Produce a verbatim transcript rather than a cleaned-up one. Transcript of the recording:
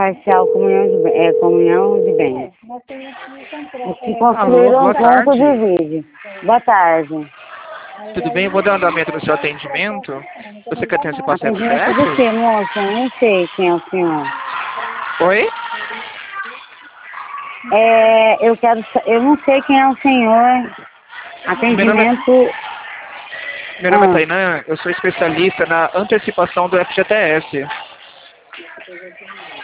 parcial comunhão de, é, comunhão de bens. Os que Alô, construíram boa um ponto tarde. de vídeo. Boa tarde. Tudo bem? Eu vou dar andamento no seu atendimento. Você quer ter esse passo Atendimento do F que, moça? Eu não sei quem é o senhor. Oi? É, eu quero, sa- eu não sei quem é o senhor. Meu nome é, Atendimento. meu nome é Ah, Tainan, eu sou especialista na antecipação do F G T S.